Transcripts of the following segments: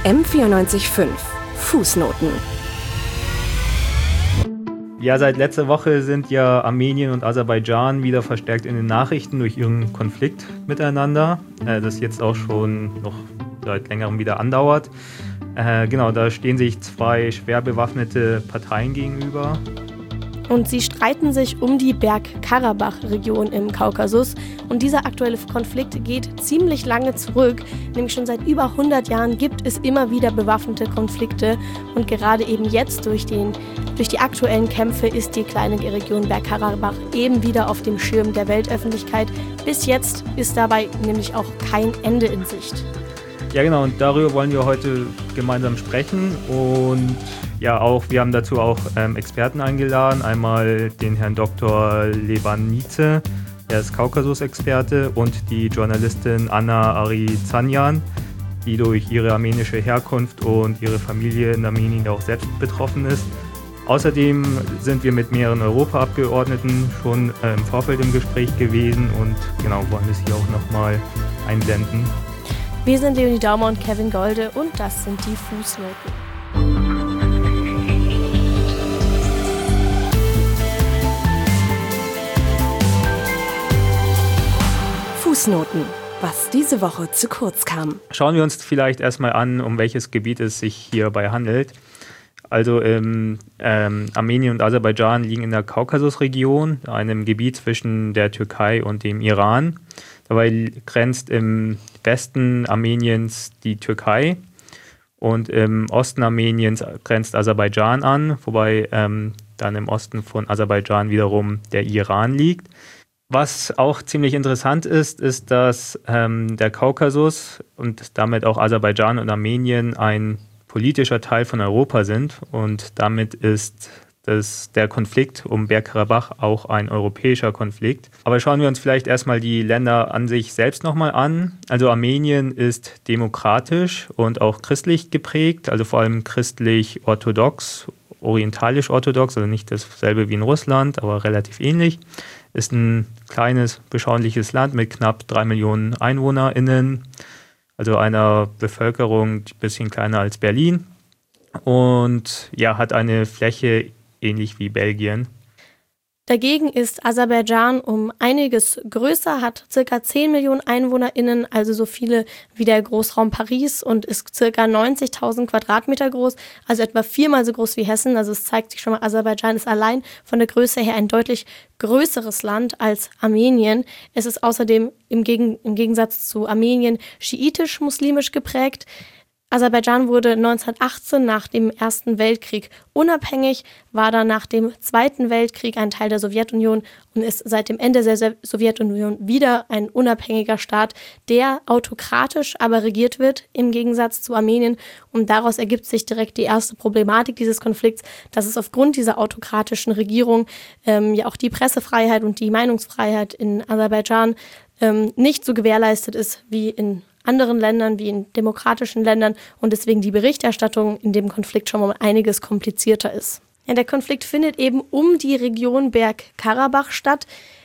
M94.5 Fußnoten. Ja, seit letzter Woche sind ja Armenien und Aserbaidschan wieder verstärkt in den Nachrichten durch ihren Konflikt miteinander, das jetzt auch schon noch seit längerem wieder andauert. Da stehen sich zwei schwer bewaffnete Parteien gegenüber. Und sie streiten sich um die Bergkarabach-Region im Kaukasus. Und dieser aktuelle Konflikt geht ziemlich lange zurück. Nämlich schon seit über 100 Jahren gibt es immer wieder bewaffnete Konflikte. Und gerade eben jetzt durch die aktuellen Kämpfe ist die kleine Region Bergkarabach eben wieder auf dem Schirm der Weltöffentlichkeit. Bis jetzt ist dabei nämlich auch kein Ende in Sicht. Ja genau, und darüber wollen wir heute gemeinsam sprechen. Und ja, wir haben dazu auch Experten eingeladen. Einmal den Herrn Dr. Levanidze, der ist Kaukasus-Experte, und die Journalistin Anna Arizanyan, die durch ihre armenische Herkunft und ihre Familie in Armenien auch selbst betroffen ist. Außerdem sind wir mit mehreren Europaabgeordneten schon im Vorfeld im Gespräch gewesen und wollen das hier auch nochmal einblenden. Wir sind Leonie Daumer und Kevin Golde und das sind die Fußnoten. Fußnoten, was diese Woche zu kurz kam. Schauen wir uns vielleicht erstmal an, um welches Gebiet es sich hierbei handelt. Also Armenien und Aserbaidschan liegen in der Kaukasusregion, einem Gebiet zwischen der Türkei und dem Iran. Dabei grenzt im Westen Armeniens die Türkei und im Osten Armeniens grenzt Aserbaidschan an, wobei dann im Osten von Aserbaidschan wiederum der Iran liegt. Was auch ziemlich interessant ist, dass der Kaukasus und damit auch Aserbaidschan und Armenien ein politischer Teil von Europa sind und damit ist der Konflikt um Bergkarabach auch ein europäischer Konflikt. Aber schauen wir uns vielleicht erstmal die Länder an sich selbst nochmal an. Also Armenien ist demokratisch und auch christlich geprägt, also vor allem christlich-orthodox, orientalisch-orthodox, also nicht dasselbe wie in Russland, aber relativ ähnlich. Ist ein kleines, beschauliches Land mit knapp 3 Millionen EinwohnerInnen, also einer Bevölkerung ein bisschen kleiner als Berlin und hat eine Fläche ähnlich wie Belgien. Dagegen ist Aserbaidschan um einiges größer, hat ca. 10 Millionen EinwohnerInnen, also so viele wie der Großraum Paris und ist ca. 90.000 Quadratmeter groß, also etwa 4-mal so groß wie Hessen. Also es zeigt sich schon mal, Aserbaidschan ist allein von der Größe her ein deutlich größeres Land als Armenien. Es ist außerdem im Gegensatz zu Armenien schiitisch-muslimisch geprägt. Aserbaidschan wurde 1918 nach dem Ersten Weltkrieg unabhängig, war dann nach dem Zweiten Weltkrieg ein Teil der Sowjetunion und ist seit dem Ende der Sowjetunion wieder ein unabhängiger Staat, der autokratisch aber regiert wird, im Gegensatz zu Armenien. Und daraus ergibt sich direkt die erste Problematik dieses Konflikts, dass es aufgrund dieser autokratischen Regierung auch die Pressefreiheit und die Meinungsfreiheit in Aserbaidschan nicht so gewährleistet ist wie in anderen Ländern, wie in demokratischen Ländern und deswegen die Berichterstattung in dem Konflikt schon mal einiges komplizierter ist. Ja, der Konflikt findet eben um die Region Bergkarabach statt.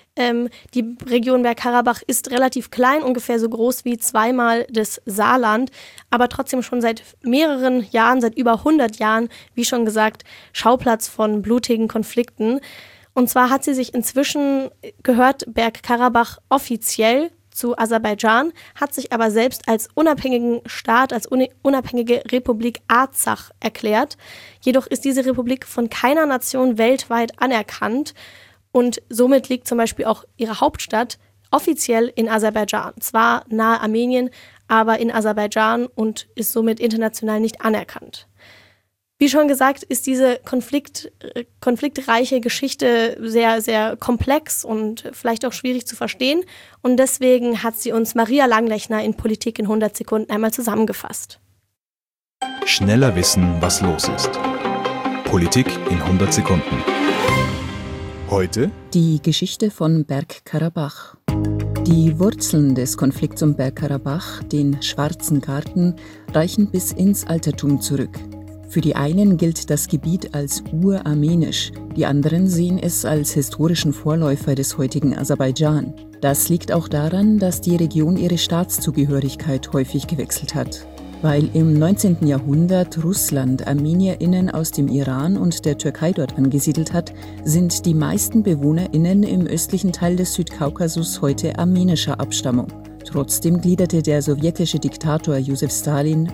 Die Region Bergkarabach ist relativ klein, ungefähr so groß wie 2-mal das Saarland, aber trotzdem schon seit mehreren Jahren, seit über 100 Jahren, wie schon gesagt, Schauplatz von blutigen Konflikten. Und zwar hat sie sich gehört Bergkarabach offiziell zu Aserbaidschan, hat sich aber selbst als unabhängigen Staat, als unabhängige Republik Arzach erklärt. Jedoch ist diese Republik von keiner Nation weltweit anerkannt und somit liegt zum Beispiel auch ihre Hauptstadt offiziell in Aserbaidschan. Zwar nahe Armenien, aber in Aserbaidschan und ist somit international nicht anerkannt. Wie schon gesagt, ist diese konfliktreiche Geschichte sehr, sehr komplex und vielleicht auch schwierig zu verstehen. Und deswegen hat sie uns Maria Langlechner in Politik in 100 Sekunden einmal zusammengefasst. Schneller wissen, was los ist. Politik in 100 Sekunden. Heute die Geschichte von Bergkarabach. Die Wurzeln des Konflikts um Bergkarabach, den Schwarzen Garten, reichen bis ins Altertum zurück. Für die einen gilt das Gebiet als urarmenisch, die anderen sehen es als historischen Vorläufer des heutigen Aserbaidschan. Das liegt auch daran, dass die Region ihre Staatszugehörigkeit häufig gewechselt hat. Weil im 19. Jahrhundert Russland ArmenierInnen aus dem Iran und der Türkei dort angesiedelt hat, sind die meisten BewohnerInnen im östlichen Teil des Südkaukasus heute armenischer Abstammung. Trotzdem gliederte der sowjetische Diktator Josef Stalin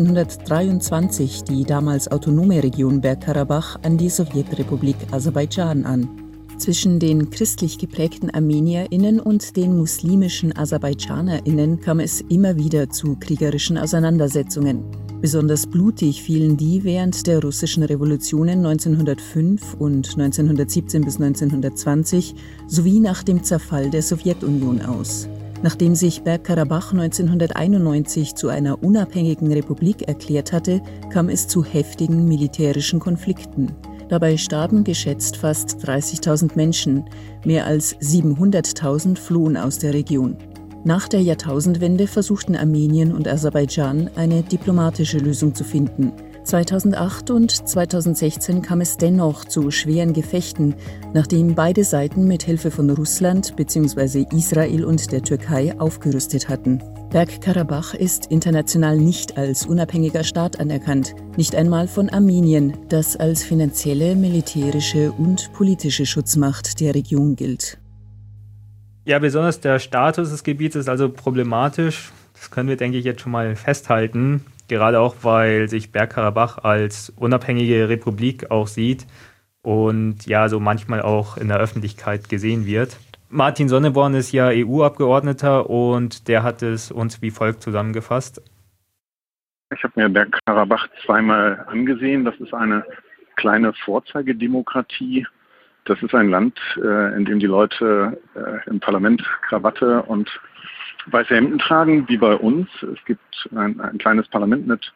1923 die damals autonome Region Bergkarabach an die Sowjetrepublik Aserbaidschan an. Zwischen den christlich geprägten ArmenierInnen und den muslimischen AserbaidschanerInnen kam es immer wieder zu kriegerischen Auseinandersetzungen. Besonders blutig fielen die während der russischen Revolutionen 1905 und 1917 bis 1920 sowie nach dem Zerfall der Sowjetunion aus. Nachdem sich Bergkarabach 1991 zu einer unabhängigen Republik erklärt hatte, kam es zu heftigen militärischen Konflikten. Dabei starben geschätzt fast 30.000 Menschen, mehr als 700.000 flohen aus der Region. Nach der Jahrtausendwende versuchten Armenien und Aserbaidschan, eine diplomatische Lösung zu finden. 2008 und 2016 kam es dennoch zu schweren Gefechten, nachdem beide Seiten mit Hilfe von Russland bzw. Israel und der Türkei aufgerüstet hatten. Bergkarabach ist international nicht als unabhängiger Staat anerkannt, nicht einmal von Armenien, das als finanzielle, militärische und politische Schutzmacht der Region gilt. Ja, besonders der Status des Gebiets ist also problematisch. Das können wir, denke ich, jetzt schon mal festhalten. Gerade auch, weil sich Bergkarabach als unabhängige Republik auch sieht und ja, so manchmal auch in der Öffentlichkeit gesehen wird. Martin Sonneborn ist ja EU-Abgeordneter und der hat es uns wie folgt zusammengefasst. Ich habe mir Bergkarabach zweimal angesehen. Das ist eine kleine Vorzeigedemokratie. Das ist ein Land, in dem die Leute im Parlament Krawatte und weiße Hemden tragen, wie bei uns. Es gibt ein kleines Parlament mit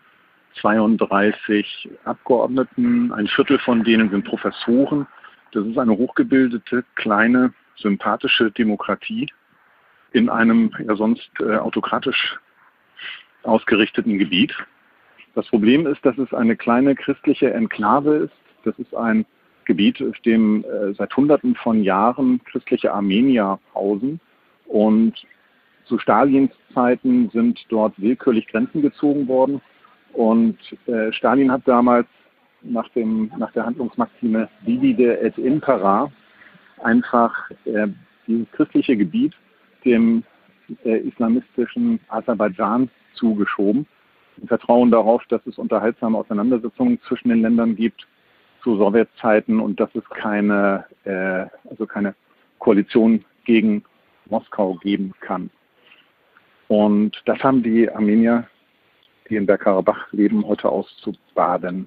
32 Abgeordneten. Ein Viertel von denen sind Professoren. Das ist eine hochgebildete, kleine, sympathische Demokratie in einem ja sonst autokratisch ausgerichteten Gebiet. Das Problem ist, dass es eine kleine christliche Enklave ist. Das ist ein Gebiet, auf dem seit Hunderten von Jahren christliche Armenier hausen. Und zu Stalins Zeiten sind dort willkürlich Grenzen gezogen worden. Und Stalin hat damals nach der Handlungsmaxime Divide et Impera einfach dieses christliche Gebiet dem islamistischen Aserbaidschan zugeschoben. Im Vertrauen darauf, dass es unterhaltsame Auseinandersetzungen zwischen den Ländern gibt zu Sowjetzeiten und dass es keine Koalition gegen Moskau geben kann. Und das haben die Armenier, die in Bergkarabach leben, heute auszubaden.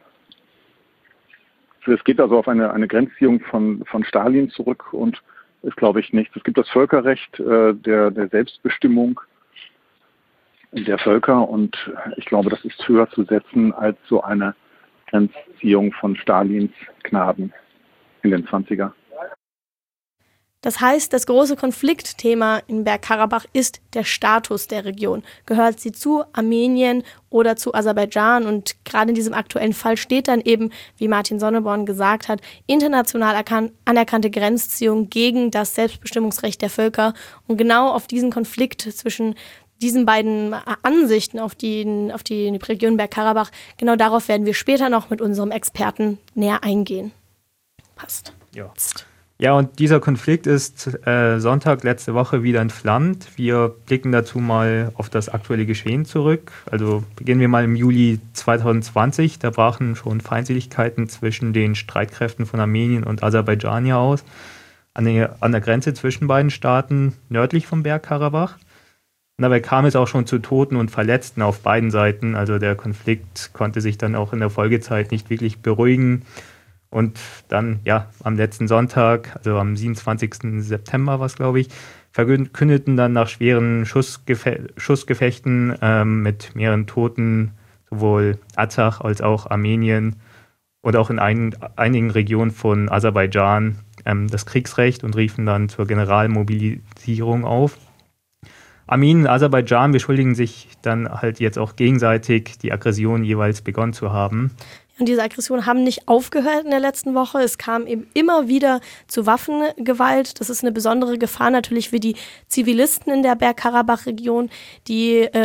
Es geht also auf eine Grenzziehung von Stalin zurück und ist, glaube ich, nichts. Es gibt das Völkerrecht der Selbstbestimmung der Völker und ich glaube, das ist höher zu setzen als so eine Grenzziehung von Stalins Gnaden in den 20er. Das heißt, das große Konfliktthema in Bergkarabach ist der Status der Region. Gehört sie zu Armenien oder zu Aserbaidschan? Und gerade in diesem aktuellen Fall steht dann eben, wie Martin Sonneborn gesagt hat, international anerkannte Grenzziehung gegen das Selbstbestimmungsrecht der Völker. Und genau auf diesen Konflikt zwischen diesen beiden Ansichten auf die Region Bergkarabach, genau darauf werden wir später noch mit unserem Experten näher eingehen. Passt. Ja. Ja, und dieser Konflikt ist Sonntag letzte Woche wieder entflammt. Wir blicken dazu mal auf das aktuelle Geschehen zurück. Also beginnen wir mal im Juli 2020. Da brachen schon Feindseligkeiten zwischen den Streitkräften von Armenien und Aserbaidschan aus, an der Grenze zwischen beiden Staaten nördlich vom Bergkarabach. Und dabei kam es auch schon zu Toten und Verletzten auf beiden Seiten. Also der Konflikt konnte sich dann auch in der Folgezeit nicht wirklich beruhigen. Und dann, ja, am letzten Sonntag, also am 27. September war es, glaube ich, verkündeten dann nach schweren Schussgefechten mit mehreren Toten sowohl Artsach als auch Armenien und auch in einigen Regionen von Aserbaidschan das Kriegsrecht und riefen dann zur Generalmobilisierung auf. Armenien und Aserbaidschan beschuldigen sich dann halt jetzt auch gegenseitig, die Aggression jeweils begonnen zu haben. Und diese Aggressionen haben nicht aufgehört in der letzten Woche. Es kam eben immer wieder zu Waffengewalt. Das ist eine besondere Gefahr natürlich für die Zivilisten in der Bergkarabach-Region, die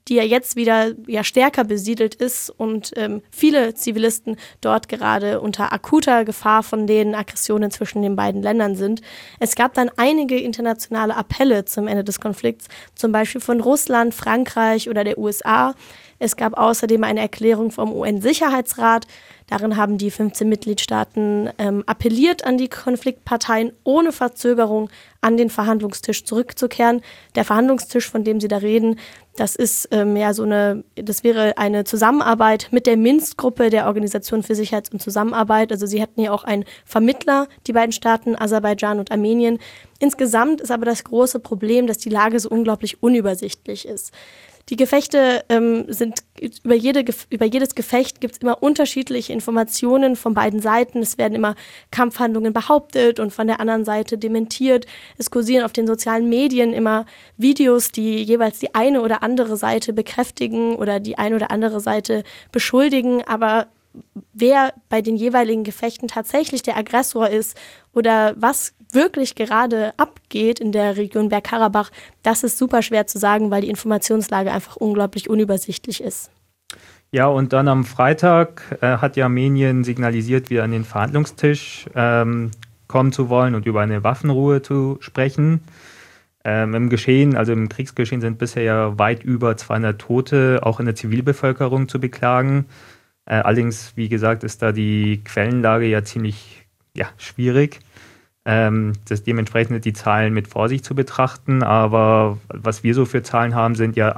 die ja jetzt wieder stärker besiedelt ist und viele Zivilisten dort gerade unter akuter Gefahr von den Aggressionen zwischen den beiden Ländern sind. Es gab dann einige internationale Appelle zum Ende des Konflikts, zum Beispiel von Russland, Frankreich oder der USA. Es gab außerdem eine Erklärung vom UN-Sicherheitsrat. Darin haben die 15 Mitgliedstaaten appelliert an die Konfliktparteien, ohne Verzögerung an den Verhandlungstisch zurückzukehren. Der Verhandlungstisch, von dem Sie da reden, das ist das wäre eine Zusammenarbeit mit der Minsk-Gruppe der Organisation für Sicherheits- und Zusammenarbeit. Also sie hatten ja auch einen Vermittler, die beiden Staaten, Aserbaidschan und Armenien. Insgesamt ist aber das große Problem, dass die Lage so unglaublich unübersichtlich ist. Die Gefechte sind, über jedes Gefecht gibt es immer unterschiedliche Informationen von beiden Seiten. Es werden immer Kampfhandlungen behauptet und von der anderen Seite dementiert. Es kursieren auf den sozialen Medien immer Videos, die jeweils die eine oder andere Seite bekräftigen oder die eine oder andere Seite beschuldigen. Aber wer bei den jeweiligen Gefechten tatsächlich der Aggressor ist oder was wirklich gerade abgeht in der Region Bergkarabach, das ist super schwer zu sagen, weil die Informationslage einfach unglaublich unübersichtlich ist. Ja, und dann am Freitag hat ja Armenien signalisiert, wieder an den Verhandlungstisch kommen zu wollen und über eine Waffenruhe zu sprechen. Im Geschehen, also im Kriegsgeschehen, sind bisher ja weit über 200 Tote, auch in der Zivilbevölkerung, zu beklagen. Allerdings, wie gesagt, ist da die Quellenlage ja ziemlich schwierig. Dementsprechend sind die Zahlen mit Vorsicht zu betrachten, aber was wir so für Zahlen haben, sind ja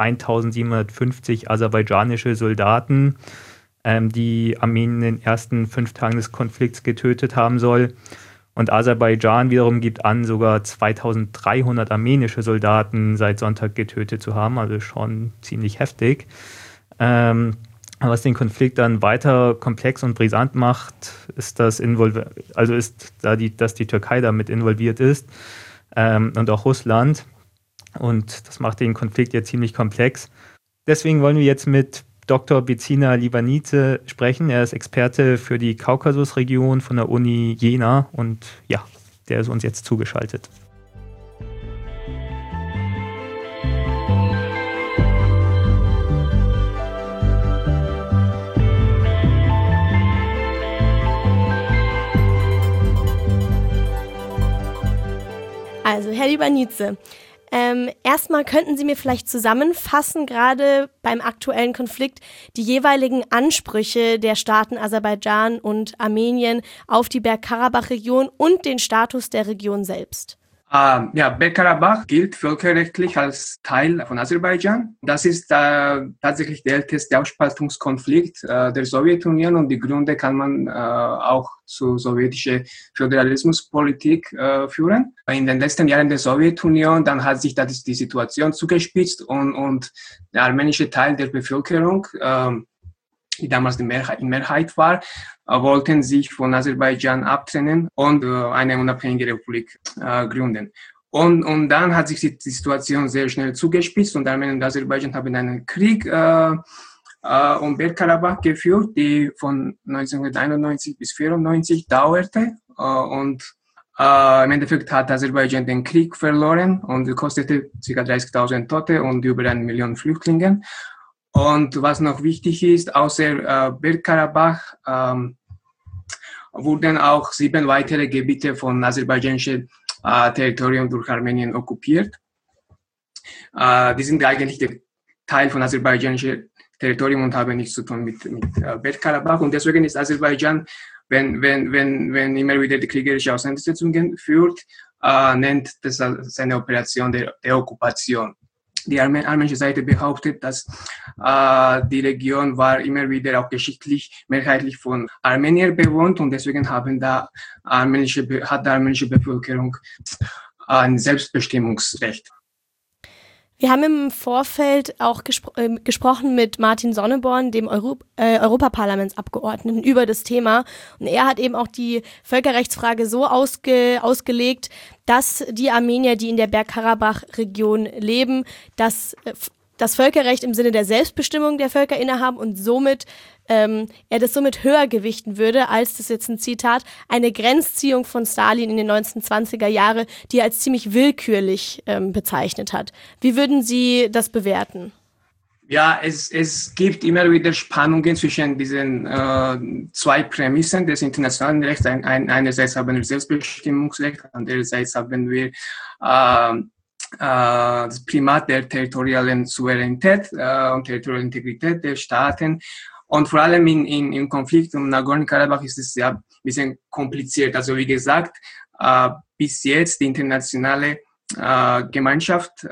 1750 aserbaidschanische Soldaten, die Armenien in den ersten 5 Tagen des Konflikts getötet haben soll. Und Aserbaidschan wiederum gibt an, sogar 2300 armenische Soldaten seit Sonntag getötet zu haben, also schon ziemlich heftig. Was den Konflikt dann weiter komplex und brisant macht, ist, dass die Türkei damit involviert ist und auch Russland. Und das macht den Konflikt ja ziemlich komplex. Deswegen wollen wir jetzt mit Dr. Bezina Livanidze sprechen. Er ist Experte für die Kaukasusregion von der Uni Jena und der ist uns jetzt zugeschaltet. Also, Herr Livanidze, erstmal könnten Sie mir vielleicht zusammenfassen, gerade beim aktuellen Konflikt, die jeweiligen Ansprüche der Staaten Aserbaidschan und Armenien auf die Bergkarabach-Region und den Status der Region selbst. Bergkarabach gilt völkerrechtlich als Teil von Aserbaidschan. Das ist tatsächlich der älteste Aufspaltungskonflikt der Sowjetunion und die Gründe kann man auch zur sowjetischen Föderalismuspolitik führen. In den letzten Jahren der Sowjetunion, dann hat sich die Situation zugespitzt und der armenische Teil der Bevölkerung, die damals in Mehrheit war, wollten sich von Aserbaidschan abtrennen und eine unabhängige Republik gründen. Und dann hat sich die Situation sehr schnell zugespitzt und Armenien und Aserbaidschan haben einen Krieg um Bergkarabach geführt, die von 1991 bis 1994 dauerte. Und im Endeffekt hat Aserbaidschan den Krieg verloren und kostete ca. 30.000 Tote und über 1 Million Flüchtlinge. Und was noch wichtig ist, außer Bergkarabach wurden auch 7 weitere Gebiete von aserbaidschanischem Territorium durch Armenien okkupiert. Die sind eigentlich der Teil von aserbaidschanischem Territorium und haben nichts zu tun mit Bergkarabach. Und deswegen ist Aserbaidschan, wenn immer wieder die kriegerische Auseinandersetzungen führt, nennt das eine Operation der Okkupation. Die armenische Seite behauptet, dass die Region war immer wieder auch geschichtlich mehrheitlich von Armeniern bewohnt und deswegen hat die armenische Bevölkerung ein Selbstbestimmungsrecht. Wir haben im Vorfeld auch gesprochen mit Martin Sonneborn, dem Europaparlamentsabgeordneten, über das Thema. Und er hat eben auch die Völkerrechtsfrage so ausgelegt, dass die Armenier, die in der Bergkarabach-Region leben, das Völkerrecht im Sinne der Selbstbestimmung der Völker innehaben und somit er das somit höher gewichten würde, als, das ist jetzt ein Zitat, eine Grenzziehung von Stalin in den 1920er Jahren, die er als ziemlich willkürlich bezeichnet hat. Wie würden Sie das bewerten? Ja, es gibt immer wieder Spannungen zwischen diesen zwei Prämissen des internationalen Rechts. Einerseits haben wir Selbstbestimmungsrecht, andererseits haben wir das Primat der territorialen Souveränität und territorialen Integrität der Staaten. Und vor allem im Konflikt um Nagorno-Karabach ist es ja ein bisschen kompliziert. Also wie gesagt, bis jetzt die internationale Gemeinschaft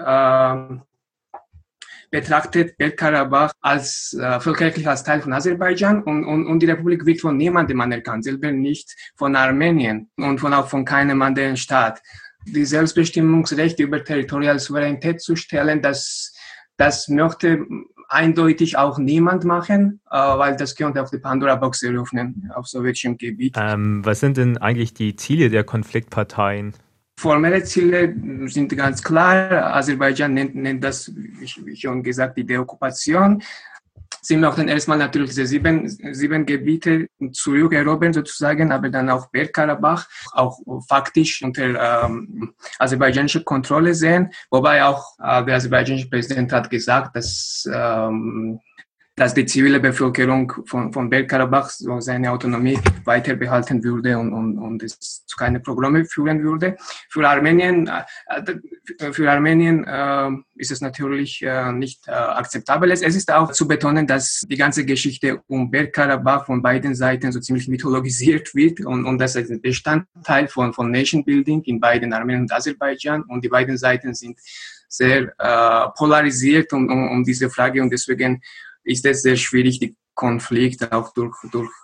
betrachtet Bergkarabach als völkerrechtlich als Teil von Aserbaidschan und die Republik wird von niemandem anerkannt, selber nicht von Armenien und auch von keinem anderen Staat. Die Selbstbestimmungsrechte über territoriale Souveränität zu stellen, das möchte eindeutig auch niemand machen, weil das könnte auch die Pandora-Box eröffnen auf sowjetischem Gebiet. Was sind denn eigentlich die Ziele der Konfliktparteien? Formelle Ziele sind ganz klar. Aserbaidschan nennt das, wie schon gesagt, die Deokkupation. Sie möchten erstmal natürlich diese sieben Gebiete zurückerobern sozusagen, aber dann auch Bergkarabach auch faktisch unter aserbaidschanischer Kontrolle sehen. Wobei auch der aserbaidschanische Präsident hat gesagt, dass die zivile Bevölkerung von Bergkarabach so seine Autonomie weiter behalten würde und es zu keinen Problemen führen würde. Für Armenien ist es natürlich nicht akzeptabel. Es ist auch zu betonen, dass die ganze Geschichte um Bergkarabach von beiden Seiten so ziemlich mythologisiert wird und das ist ein Bestandteil von Nation Building in beiden Armenien und Aserbaidschan und die beiden Seiten sind sehr polarisiert um diese Frage und deswegen ist es sehr schwierig, die Konflikte auch durch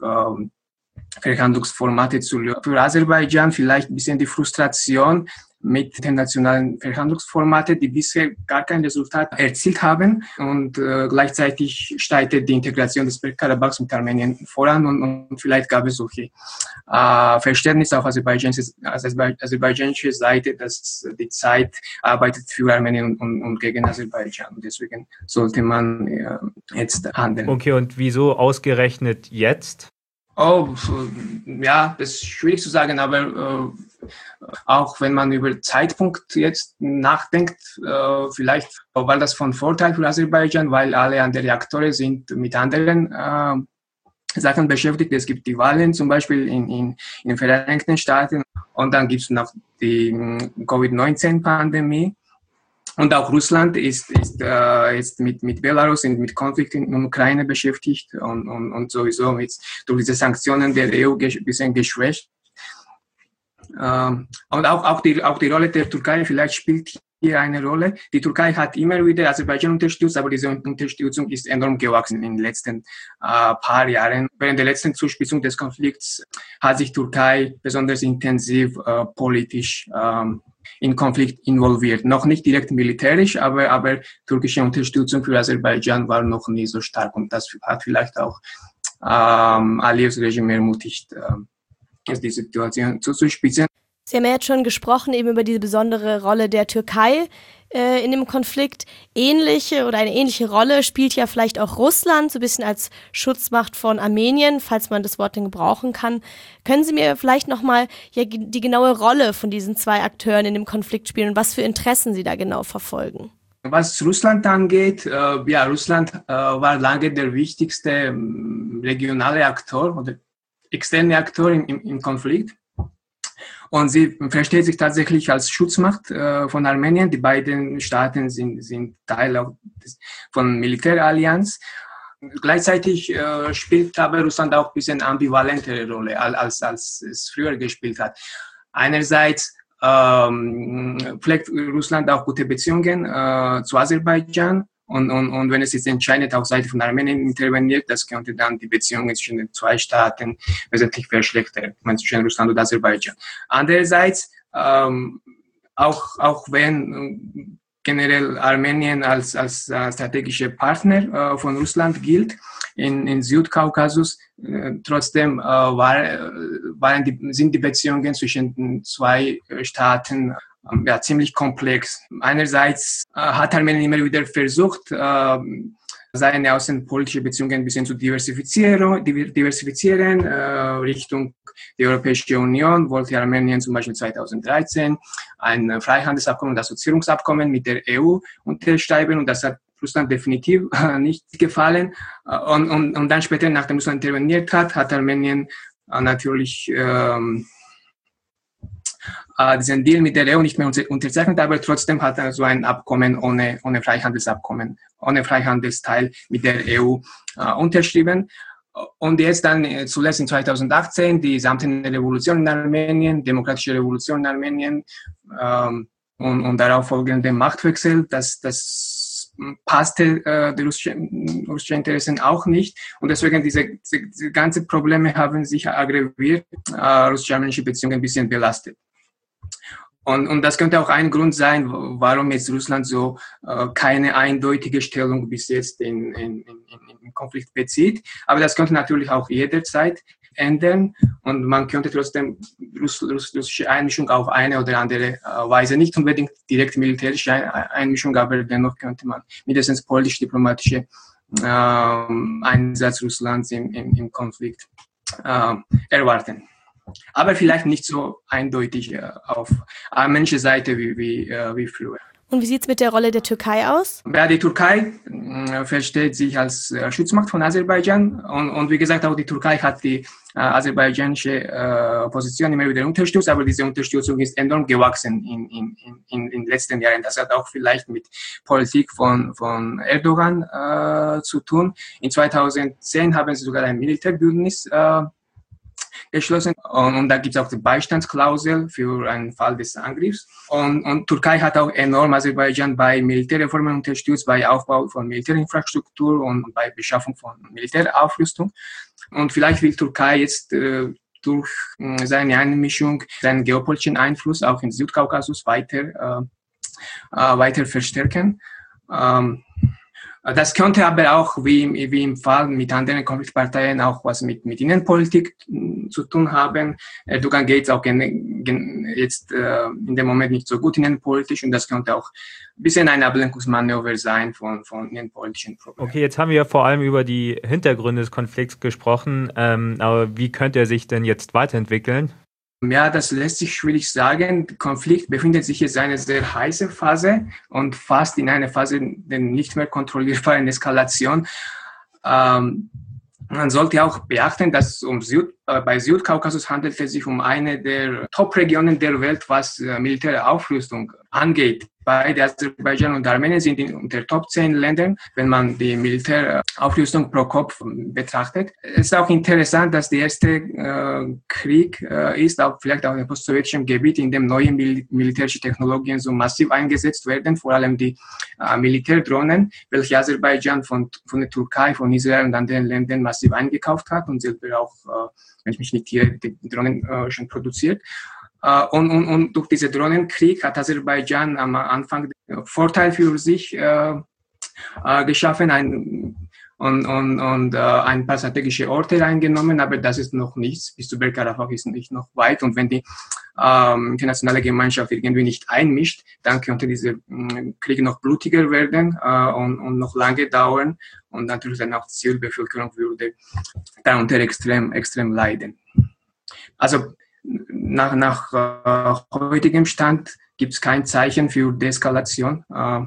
Verhandlungsformate zu lösen. Für Aserbaidschan vielleicht ein bisschen die Frustration mit internationalen Verhandlungsformaten, die bisher gar kein Resultat erzielt haben und gleichzeitig steigt die Integration des Bergkarabachs mit Armenien voran und vielleicht gab es solche Verständnis auf aserbaidschanischer Seite, dass die Zeit arbeitet für Armenien und gegen Aserbaidschan. Deswegen sollte man jetzt handeln. Okay, und wieso ausgerechnet jetzt? Oh, ja, das ist schwierig zu sagen, aber auch wenn man über Zeitpunkt jetzt nachdenkt, vielleicht war das von Vorteil für Aserbaidschan, weil alle anderen Reaktoren sind mit anderen Sachen beschäftigt. Es gibt die Wahlen zum Beispiel in den Vereinigten Staaten und dann gibt es noch die Covid-19-Pandemie. Und auch Russland ist jetzt mit Belarus und mit Konflikt in der Ukraine beschäftigt und sowieso jetzt durch diese Sanktionen der EU ein bisschen geschwächt. Und auch die Rolle der Türkei vielleicht spielt hier eine Rolle. Die Türkei hat immer wieder Aserbaidschan unterstützt, aber diese Unterstützung ist enorm gewachsen in den letzten paar Jahren. Während der letzten Zuspitzung des Konflikts hat sich Türkei besonders intensiv politisch in Konflikt involviert. Noch nicht direkt militärisch, aber türkische Unterstützung für Aserbaidschan war noch nie so stark und das hat vielleicht auch Aliyevs Regime ermutigt, die Situation zuzuspitzen. Sie haben ja jetzt schon gesprochen eben über diese besondere Rolle der Türkei in dem Konflikt. Eine ähnliche Rolle spielt ja vielleicht auch Russland, so ein bisschen als Schutzmacht von Armenien, falls man das Wort denn gebrauchen kann. Können Sie mir vielleicht nochmal die genaue Rolle von diesen zwei Akteuren in dem Konflikt spielen und was für Interessen Sie da genau verfolgen? Was Russland angeht, Russland war lange der wichtigste regionale Akteur oder externe Akteur im Konflikt. Und sie versteht sich tatsächlich als Schutzmacht von Armenien. Die beiden Staaten sind Teil von Militärallianz. Gleichzeitig spielt aber Russland auch ein bisschen ambivalentere Rolle, als es früher gespielt hat. Einerseits pflegt Russland auch gute Beziehungen zu Aserbaidschan. Und wenn es jetzt entscheidet, auf Seite von Armenien interveniert, das könnte dann die Beziehungen zwischen den zwei Staaten wesentlich verschlechtern, zwischen Russland und Aserbaidschan. Andererseits, auch wenn generell Armenien als strategischer Partner von Russland gilt, in Südkaukasus, trotzdem sind die Beziehungen zwischen den zwei Staaten ziemlich komplex. Einerseits hat Armenien immer wieder versucht, seine außenpolitische Beziehungen ein bisschen zu diversifizieren. Richtung die Europäische Union wollte Armenien zum Beispiel 2013 ein Freihandelsabkommen und Assoziierungsabkommen mit der EU unterschreiben und das hat Russland definitiv nicht gefallen. Und dann später, nachdem Russland interveniert hat Armenien natürlich diesen Deal mit der EU nicht mehr unterzeichnet, aber trotzdem hat er so ein Abkommen ohne Freihandelsabkommen, ohne Freihandelsteil mit der EU unterschrieben. Und jetzt dann zuletzt in 2018 die samtene Revolution in Armenien, demokratische Revolution in Armenien und darauf folgende Machtwechsel, das passte die russischen Interessen auch nicht. Und deswegen diese ganzen Probleme haben sich aggraviert, russisch-armenische Beziehungen ein bisschen belastet. Und das könnte auch ein Grund sein, warum jetzt Russland so keine eindeutige Stellung bis jetzt im Konflikt bezieht. Aber das könnte natürlich auch jederzeit ändern und man könnte trotzdem russische Einmischung auf eine oder andere Weise, nicht unbedingt direkt militärische Einmischung, aber dennoch könnte man mindestens politisch-diplomatische Einsatz Russlands im Konflikt erwarten. Aber vielleicht nicht so eindeutig auf armenischer Seite wie früher. Und wie sieht es mit der Rolle der Türkei aus? Ja, die Türkei versteht sich als Schutzmacht von Aserbaidschan und wie gesagt, auch die Türkei hat die aserbaidschanische Position immer wieder unterstützt, aber diese Unterstützung ist enorm gewachsen in den letzten Jahren. Das hat auch vielleicht mit Politik von Erdogan zu tun. In 2010 haben sie sogar ein Militärbündnis geschlossen und da gibt es auch die Beistandsklausel für einen Fall des Angriffs. Und Türkei hat auch enorm Aserbaidschan bei Militärreformen unterstützt, bei Aufbau von Militärinfrastruktur und bei Beschaffung von Militäraufrüstung. Und vielleicht will Türkei jetzt durch seine Einmischung seinen geopolitischen Einfluss auch im Südkaukasus weiter verstärken. Das könnte aber auch, wie im Fall mit anderen Konfliktparteien, auch was mit Innenpolitik zu tun haben. Erdogan geht auch jetzt in dem Moment nicht so gut innenpolitisch und das könnte auch ein bisschen ein Ablenkungsmanöver sein von innenpolitischen Problemen. Okay, jetzt haben wir vor allem über die Hintergründe des Konflikts gesprochen, aber wie könnte er sich denn jetzt weiterentwickeln? Ja, das lässt sich schwierig sagen. Der Konflikt befindet sich jetzt in einer sehr heißen Phase und fast in einer Phase der nicht mehr kontrollierbaren Eskalation. Man sollte auch beachten, dass bei Südkaukasus handelt es sich um eine der Top-Regionen der Welt, was militäre Aufrüstung angeht. Beide Aserbaidschan und Armenien sind unter Top 10 Ländern, wenn man die Militäraufrüstung pro Kopf betrachtet. Es ist auch interessant, dass der erste Krieg ist, vielleicht auch im post-sowjetischen Gebiet, in dem neue militärische Technologien so massiv eingesetzt werden, vor allem die Militärdrohnen, welche Aserbaidschan von der Türkei, von Israel und anderen Ländern massiv eingekauft hat und selber auch, wenn ich mich nicht irre, die Drohnen schon produziert. Und durch diesen Drohnenkrieg hat Aserbaidschan am Anfang den Vorteil für sich geschaffen und ein paar strategische Orte eingenommen, aber das ist noch nichts. Bis zu Bergkarabach ist nicht noch weit und wenn die internationale Gemeinschaft irgendwie nicht einmischt, dann könnte dieser Krieg noch blutiger werden und noch lange dauern und natürlich dann auch die Zivilbevölkerung würde darunter extrem leiden. Also nach heutigem Stand gibt es kein Zeichen für Deeskalation.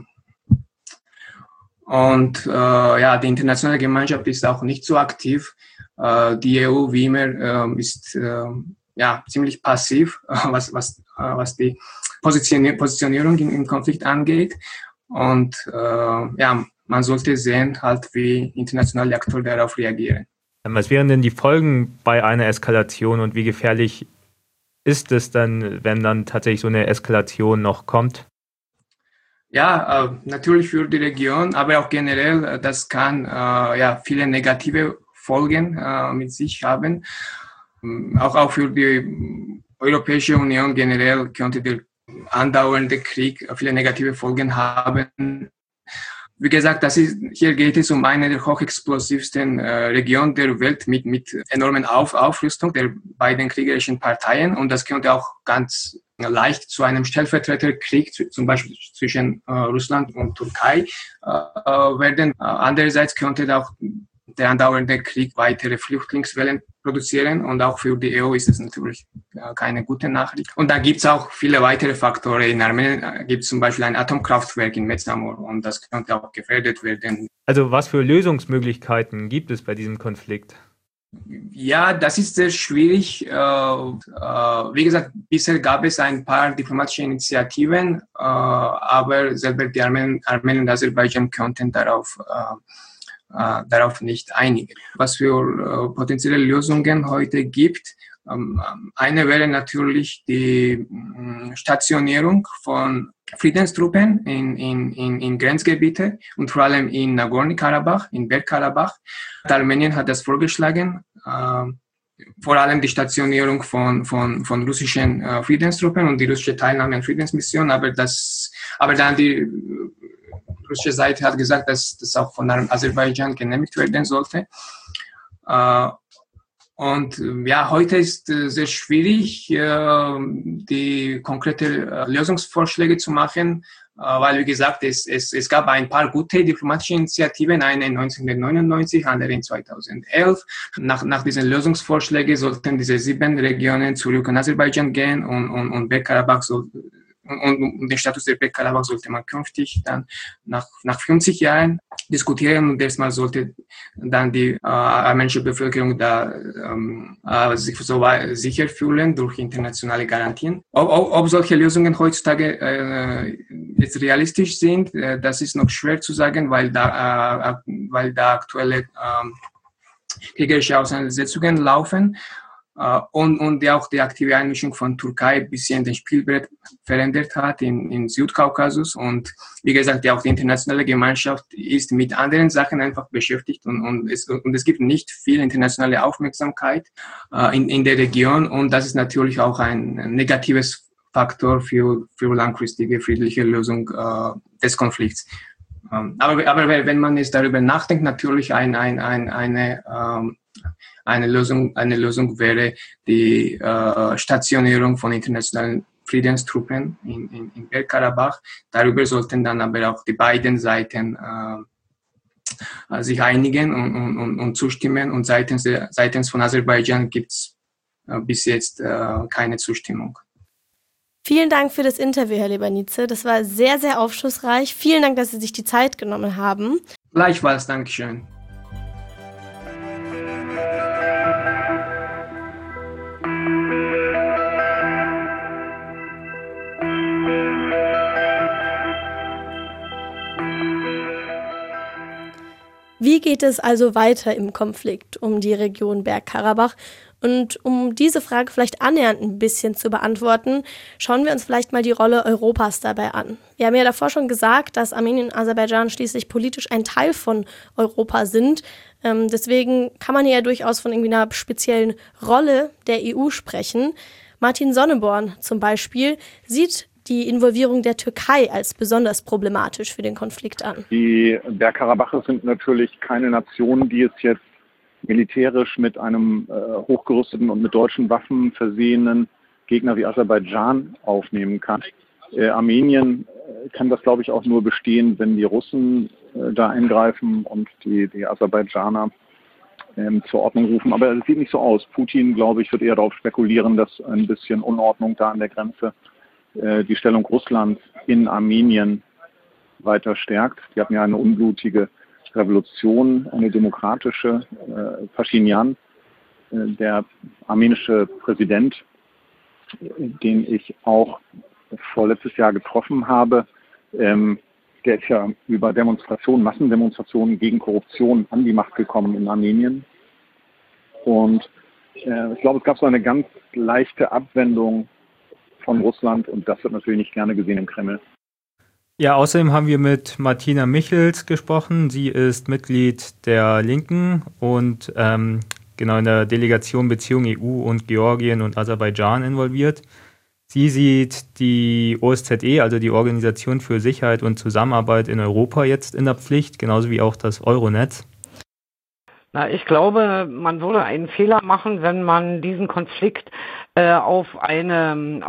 Die internationale Gemeinschaft ist auch nicht so aktiv. Die EU, wie immer, ist ziemlich passiv, was die Positionierung im Konflikt angeht. Und man sollte sehen, halt, wie internationale Akteure darauf reagieren. Was wären denn die Folgen bei einer Eskalation und wie gefährlich ist es dann, wenn dann tatsächlich so eine Eskalation noch kommt? Ja, natürlich für die Region, aber auch generell, das kann viele negative Folgen mit sich haben. Auch für die Europäische Union generell könnte der andauernde Krieg viele negative Folgen haben. Wie gesagt, hier geht es um eine der hochexplosivsten Regionen der Welt mit enormen Aufrüstung der beiden kriegerischen Parteien und das könnte auch ganz leicht zu einem Stellvertreterkrieg, zum Beispiel zwischen Russland und Türkei werden. Andererseits könnte auch der andauernde Krieg weitere Flüchtlingswellen produzieren und auch für die EU ist es natürlich keine gute Nachricht. Und da gibt es auch viele weitere Faktoren. In Armenien gibt es zum Beispiel ein Atomkraftwerk in Metsamor und das könnte auch gefährdet werden. Also was für Lösungsmöglichkeiten gibt es bei diesem Konflikt? Ja, das ist sehr schwierig. Wie gesagt, bisher gab es ein paar diplomatische Initiativen, aber selber die Armenien und Aserbaidschan konnten darauf nicht einigen. Was für potenzielle Lösungen heute gibt, eine wäre natürlich die Stationierung von Friedenstruppen in Grenzgebiete und vor allem in Nagorno-Karabach, in Bergkarabach. Armenien hat das vorgeschlagen, vor allem die Stationierung von russischen Friedenstruppen und die russische Teilnahme an Friedensmissionen, aber dann die russische Seite hat gesagt, dass das auch von Aserbaidschan genehmigt werden sollte. Und ja, heute ist sehr schwierig, die konkrete Lösungsvorschläge zu machen, weil, wie gesagt, es gab ein paar gute diplomatische Initiativen, eine 1999, andere in 2011. Nach diesen Lösungsvorschlägen sollten diese 7 Regionen zurück in Aserbaidschan gehen und Bergkarabach und den Status der Bergkarabach sollte man künftig dann nach 50 Jahren diskutieren und erstmal sollte dann die armenische Bevölkerung da sich so sicher fühlen durch internationale Garantien. Ob solche Lösungen heutzutage jetzt realistisch sind, das ist noch schwer zu sagen, weil da aktuelle kriegerische Auseinandersetzungen laufen. Und auch die aktive Einmischung von Türkei ein bisschen den Spielbrett verändert hat in Südkaukasus. Und wie gesagt, auch die internationale Gemeinschaft ist mit anderen Sachen einfach beschäftigt und es gibt nicht viel internationale Aufmerksamkeit in der Region. Und das ist natürlich auch ein negatives Faktor für langfristige friedliche Lösung des Konflikts. Aber wenn man jetzt darüber nachdenkt, natürlich eine Lösung wäre die Stationierung von internationalen Friedenstruppen in Bergkarabach. Darüber sollten dann aber auch die beiden Seiten sich einigen und zustimmen. Und seitens von Aserbaidschan gibt es bis jetzt keine Zustimmung. Vielen Dank für das Interview, Herr Lebanice. Das war sehr, sehr aufschlussreich. Vielen Dank, dass Sie sich die Zeit genommen haben. Gleichfalls, Dankeschön. Wie geht es also weiter im Konflikt um die Region Bergkarabach? Und um diese Frage vielleicht annähernd ein bisschen zu beantworten, schauen wir uns vielleicht mal die Rolle Europas dabei an. Wir haben ja davor schon gesagt, dass Armenien und Aserbaidschan schließlich politisch ein Teil von Europa sind. Deswegen kann man ja durchaus von irgendwie einer speziellen Rolle der EU sprechen. Martin Sonneborn zum Beispiel sieht die Involvierung der Türkei als besonders problematisch für den Konflikt an. Die Bergkarabacher sind natürlich keine Nation, die es jetzt militärisch mit einem hochgerüsteten und mit deutschen Waffen versehenen Gegner wie Aserbaidschan aufnehmen kann. Armenien kann das, glaube ich, auch nur bestehen, wenn die Russen da eingreifen und die Aserbaidschaner zur Ordnung rufen. Aber es sieht nicht so aus. Putin, glaube ich, wird eher darauf spekulieren, dass ein bisschen Unordnung da an der Grenze die Stellung Russlands in Armenien weiter stärkt. Die hatten ja eine unblutige Revolution, eine demokratische. Pashinyan, der armenische Präsident, den ich auch vorletztes Jahr getroffen habe, der ist ja über Massendemonstrationen gegen Korruption an die Macht gekommen in Armenien. Und ich glaube, es gab so eine ganz leichte Abwendung von Russland und das wird natürlich nicht gerne gesehen im Kreml. Ja, außerdem haben wir mit Martina Michels gesprochen. Sie ist Mitglied der Linken und genau in der Delegation Beziehung EU und Georgien und Aserbaidschan involviert. Sie sieht die OSZE, also die Organisation für Sicherheit und Zusammenarbeit in Europa, jetzt in der Pflicht, genauso wie auch das Euronetz. Na, ich glaube, man würde einen Fehler machen, wenn man diesen Konflikt auf eine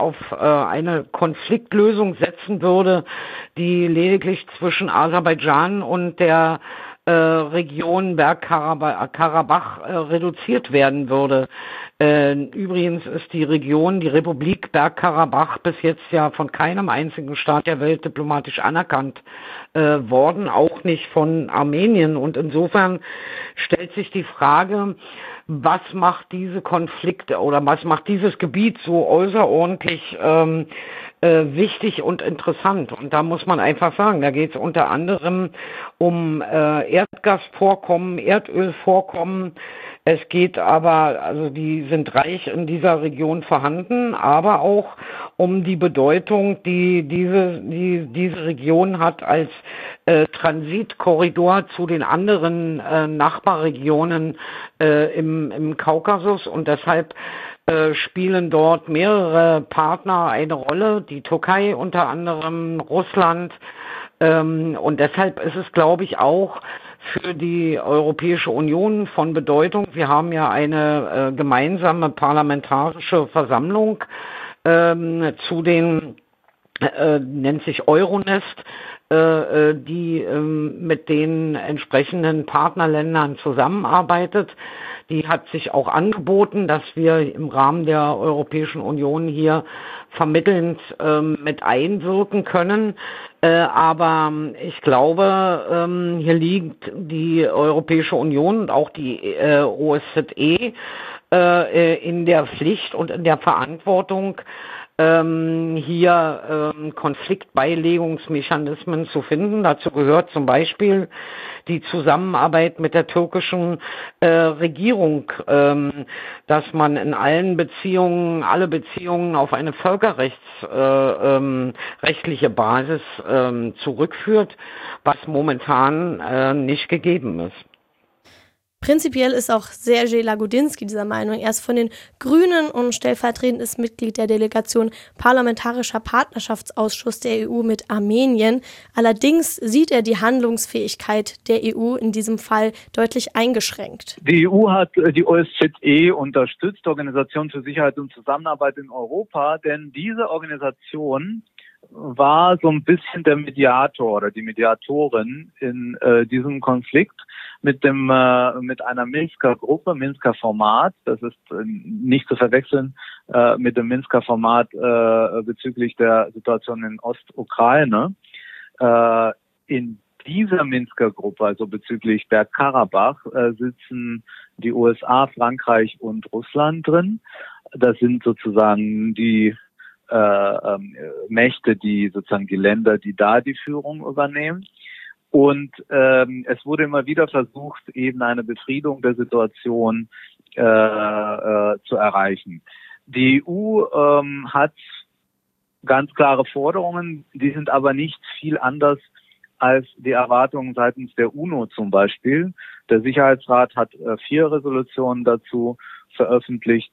Konfliktlösung setzen würde, die lediglich zwischen Aserbaidschan und der Region Bergkarabach reduziert werden würde. Übrigens ist die Republik Bergkarabach, bis jetzt ja von keinem einzigen Staat der Welt diplomatisch anerkannt worden, auch nicht von Armenien. Und insofern stellt sich die Frage, was macht diese Konflikte oder was macht dieses Gebiet so außerordentlich wichtig und interessant. Und da muss man einfach sagen, da geht es unter anderem um Erdgasvorkommen, Erdölvorkommen. Es geht aber, also die sind reich in dieser Region vorhanden, aber auch um die Bedeutung, die diese Region hat als Transitkorridor zu den anderen Nachbarregionen im Kaukasus. Und deshalb spielen dort mehrere Partner eine Rolle, die Türkei unter anderem, Russland. Und deshalb ist es, glaube ich, auch für die Europäische Union von Bedeutung. Wir haben ja eine gemeinsame parlamentarische Versammlung zu den, nennt sich Euronest, die mit den entsprechenden Partnerländern zusammenarbeitet. Die hat sich auch angeboten, dass wir im Rahmen der Europäischen Union hier vermittelnd mit einwirken können. Aber ich glaube, hier liegt die Europäische Union und auch die OSZE in der Pflicht und in der Verantwortung, hier Konfliktbeilegungsmechanismen zu finden. Dazu gehört zum Beispiel die Zusammenarbeit mit der türkischen Regierung, dass man in alle Beziehungen auf eine völkerrechtsrechtliche Basis zurückführt, was momentan nicht gegeben ist. Prinzipiell ist auch Sergej Lagodinsky dieser Meinung. Er ist von den Grünen und stellvertretendes Mitglied der Delegation Parlamentarischer Partnerschaftsausschuss der EU mit Armenien. Allerdings sieht er die Handlungsfähigkeit der EU in diesem Fall deutlich eingeschränkt. Die EU hat die OSZE unterstützt, Organisation für Sicherheit und Zusammenarbeit in Europa, denn diese Organisation war so ein bisschen der Mediator oder die Mediatorin in diesem Konflikt mit einer Minsker Gruppe, Minsker Format. Das ist nicht zu verwechseln mit dem Minsker Format bezüglich der Situation in Ostukraine. In dieser Minsker Gruppe, also bezüglich Bergkarabach, sitzen die USA, Frankreich und Russland drin. Das sind sozusagen die Mächte, die sozusagen die Länder, die da die Führung übernehmen. Und es wurde immer wieder versucht, eben eine Befriedung der Situation zu erreichen. Die EU hat ganz klare Forderungen, die sind aber nicht viel anders als die Erwartungen seitens der UNO zum Beispiel. Der Sicherheitsrat hat 4 Resolutionen dazu veröffentlicht.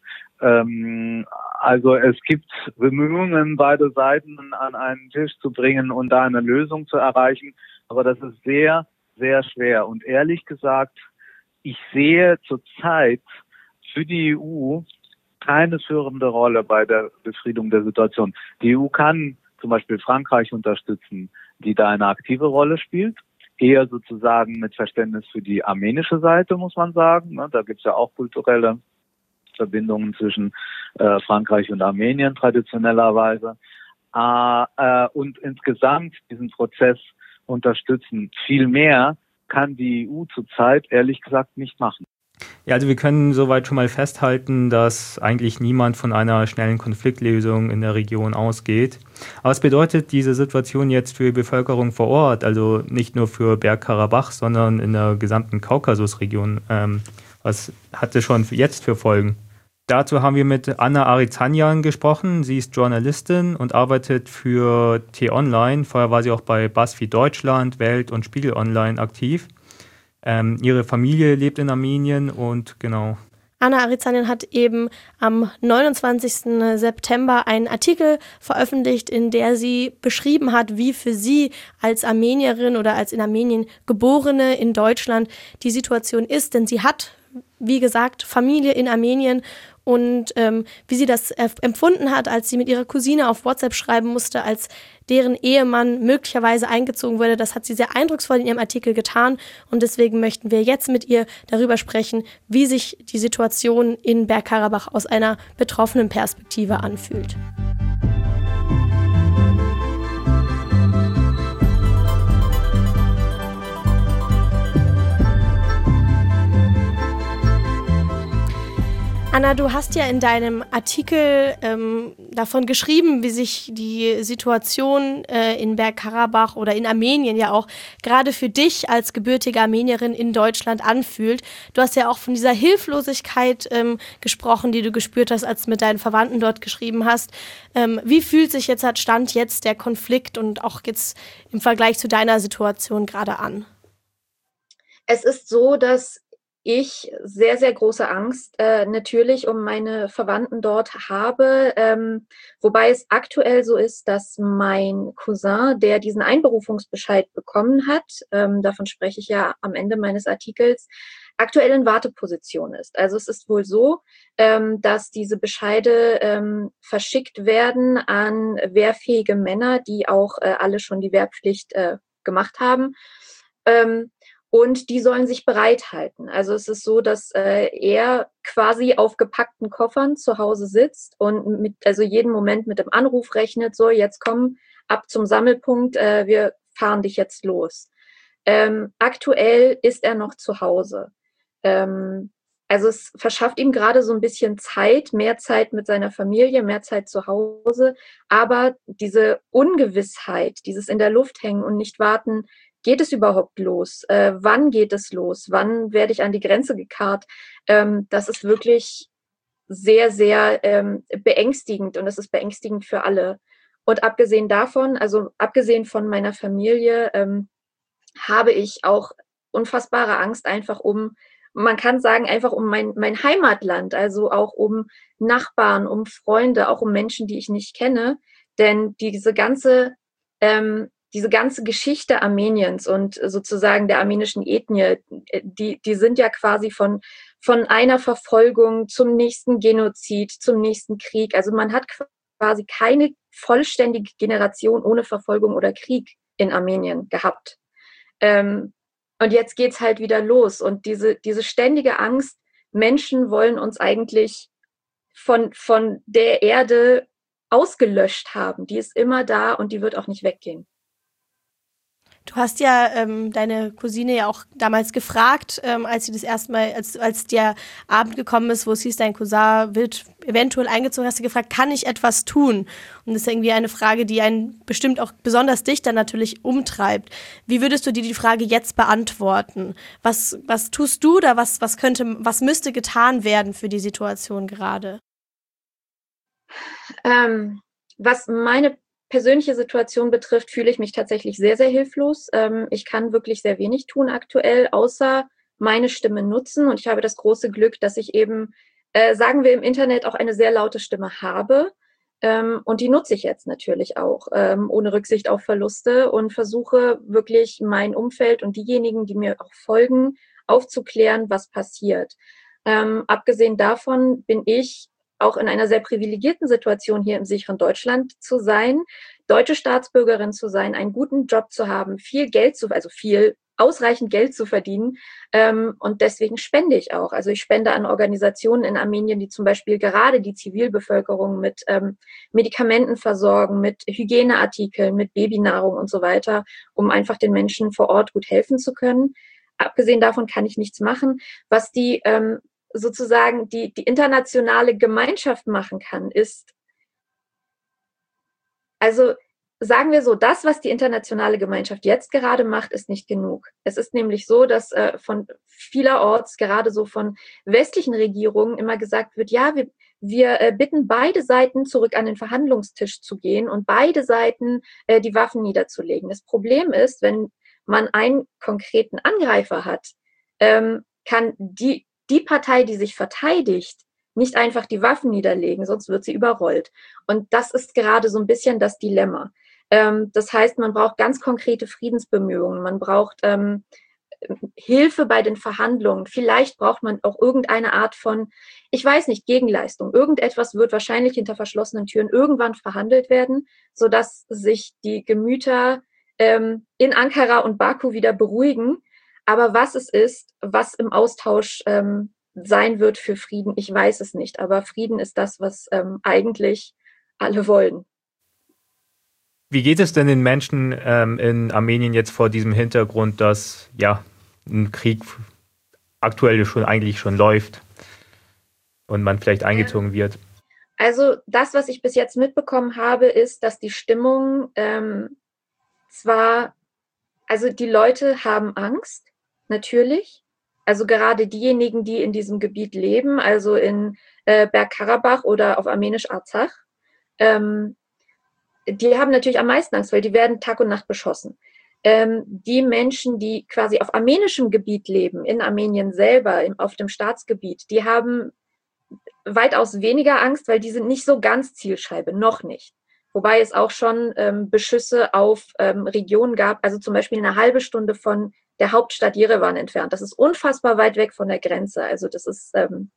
Also es gibt Bemühungen, beide Seiten an einen Tisch zu bringen und da eine Lösung zu erreichen. Aber das ist sehr, sehr schwer. Und ehrlich gesagt, ich sehe zurzeit für die EU keine führende Rolle bei der Befriedung der Situation. Die EU kann zum Beispiel Frankreich unterstützen, die da eine aktive Rolle spielt. Eher sozusagen mit Verständnis für die armenische Seite, muss man sagen. Da gibt es ja auch kulturelle Verbindungen zwischen Frankreich und Armenien traditionellerweise. Und insgesamt diesen Prozess unterstützen. Viel mehr kann die EU zurzeit ehrlich gesagt nicht machen. Ja, also wir können soweit schon mal festhalten, dass eigentlich niemand von einer schnellen Konfliktlösung in der Region ausgeht. Aber was bedeutet diese Situation jetzt für die Bevölkerung vor Ort, also nicht nur für Bergkarabach, sondern in der gesamten Kaukasusregion? Was hat es schon jetzt für Folgen? Dazu haben wir mit Anna Arizanyan gesprochen. Sie ist Journalistin und arbeitet für T-Online. Vorher war sie auch bei BuzzFeed Deutschland, Welt und Spiegel Online aktiv. Ihre Familie lebt in Armenien und genau. Anna Arizanyan hat eben am 29. September einen Artikel veröffentlicht, in der sie beschrieben hat, wie für sie als Armenierin oder als in Armenien Geborene in Deutschland die Situation ist. Denn sie hat, wie gesagt, Familie in Armenien und wie sie das empfunden hat, als sie mit ihrer Cousine auf WhatsApp schreiben musste, als deren Ehemann möglicherweise eingezogen wurde. Das hat sie sehr eindrucksvoll in ihrem Artikel getan und deswegen möchten wir jetzt mit ihr darüber sprechen, wie sich die Situation in Bergkarabach aus einer betroffenen Perspektive anfühlt. Anna, du hast ja in deinem Artikel davon geschrieben, wie sich die Situation in Bergkarabach oder in Armenien ja auch gerade für dich als gebürtige Armenierin in Deutschland anfühlt. Du hast ja auch von dieser Hilflosigkeit gesprochen, die du gespürt hast, als du mit deinen Verwandten dort geschrieben hast. Wie fühlt sich jetzt Stand jetzt der Konflikt und auch jetzt im Vergleich zu deiner Situation gerade an? Es ist so, dass ich sehr, sehr große Angst natürlich um meine Verwandten dort habe, wobei es aktuell so ist, dass mein Cousin, der diesen Einberufungsbescheid bekommen hat, davon spreche ich ja am Ende meines Artikels, aktuell in Warteposition ist. Also es ist wohl so, dass diese Bescheide verschickt werden an wehrfähige Männer, die auch alle schon die Wehrpflicht gemacht haben. Und die sollen sich bereithalten. Also es ist so, dass er quasi auf gepackten Koffern zu Hause sitzt und also jeden Moment mit dem Anruf rechnet, so jetzt komm ab zum Sammelpunkt, wir fahren dich jetzt los. Aktuell ist er noch zu Hause. Also es verschafft ihm gerade so ein bisschen Zeit, mehr Zeit mit seiner Familie, mehr Zeit zu Hause. Aber diese Ungewissheit, dieses in der Luft hängen und nicht warten, geht es überhaupt los? Wann geht es los? Wann werde ich an die Grenze gekarrt? Das ist wirklich sehr, sehr beängstigend und es ist beängstigend für alle. Und abgesehen davon, also abgesehen von meiner Familie, habe ich auch unfassbare Angst einfach man kann sagen, einfach um mein Heimatland, also auch um Nachbarn, um Freunde, auch um Menschen, die ich nicht kenne. Denn diese ganze Geschichte Armeniens und sozusagen der armenischen Ethnie, die sind ja quasi von einer Verfolgung zum nächsten Genozid, zum nächsten Krieg. Also man hat quasi keine vollständige Generation ohne Verfolgung oder Krieg in Armenien gehabt. Und jetzt geht's halt wieder los. Und diese ständige Angst, Menschen wollen uns eigentlich von der Erde ausgelöscht haben. Die ist immer da und die wird auch nicht weggehen. Du hast ja deine Cousine ja auch damals gefragt, als sie das erste Mal, als der Abend gekommen ist, wo es hieß, dein Cousin wird eventuell eingezogen, hast du gefragt, kann ich etwas tun? Und das ist irgendwie eine Frage, die einen bestimmt auch besonders dich dann natürlich umtreibt. Wie würdest du dir die Frage jetzt beantworten? Was tust du da? Was müsste getan werden für die Situation gerade? Was meine persönliche Situation betrifft, fühle ich mich tatsächlich sehr, sehr hilflos. Ich kann wirklich sehr wenig tun aktuell, außer meine Stimme nutzen. Und ich habe das große Glück, dass ich eben, sagen wir im Internet, auch eine sehr laute Stimme habe. Und die nutze ich jetzt natürlich auch, ohne Rücksicht auf Verluste und versuche wirklich mein Umfeld und diejenigen, die mir auch folgen, aufzuklären, was passiert. Abgesehen davon bin ich auch in einer sehr privilegierten Situation hier im sicheren Deutschland zu sein, deutsche Staatsbürgerin zu sein, einen guten Job zu haben, ausreichend Geld zu verdienen. Und deswegen spende ich auch. Also ich spende an Organisationen in Armenien, die zum Beispiel gerade die Zivilbevölkerung mit Medikamenten versorgen, mit Hygieneartikeln, mit Babynahrung und so weiter, um einfach den Menschen vor Ort gut helfen zu können. Abgesehen davon kann ich nichts machen. Was die sozusagen die internationale Gemeinschaft machen kann, ist, also sagen wir so, das, was die internationale Gemeinschaft jetzt gerade macht, ist nicht genug. Es ist nämlich so, dass von vielerorts, gerade so von westlichen Regierungen, immer gesagt wird, ja, wir bitten beide Seiten zurück an den Verhandlungstisch zu gehen und beide Seiten die Waffen niederzulegen. Das Problem ist, wenn man einen konkreten Angreifer hat, kann die Partei, die sich verteidigt, nicht einfach die Waffen niederlegen, sonst wird sie überrollt. Und das ist gerade so ein bisschen das Dilemma. Das heißt, man braucht ganz konkrete Friedensbemühungen. Man braucht Hilfe bei den Verhandlungen. Vielleicht braucht man auch irgendeine Art von, ich weiß nicht, Gegenleistung. Irgendetwas wird wahrscheinlich hinter verschlossenen Türen irgendwann verhandelt werden, sodass sich die Gemüter in Ankara und Baku wieder beruhigen. Aber was es ist, was im Austausch sein wird für Frieden, ich weiß es nicht. Aber Frieden ist das, was eigentlich alle wollen. Wie geht es denn den Menschen in Armenien jetzt vor diesem Hintergrund, dass ja ein Krieg aktuell eigentlich schon läuft und man vielleicht eingezogen wird? Also das, was ich bis jetzt mitbekommen habe, ist, dass die Stimmung also die Leute haben Angst, natürlich. Also gerade diejenigen, die in diesem Gebiet leben, also in Bergkarabach oder auf Armenisch Arzach, die haben natürlich am meisten Angst, weil die werden Tag und Nacht beschossen. Die Menschen, die quasi auf armenischem Gebiet leben, in Armenien selber, auf dem Staatsgebiet, die haben weitaus weniger Angst, weil die sind nicht so ganz Zielscheibe, noch nicht. Wobei es auch schon Beschüsse auf Regionen gab, also zum Beispiel eine halbe Stunde von der Hauptstadt Jerewan entfernt. Das ist unfassbar weit weg von der Grenze. Also das ist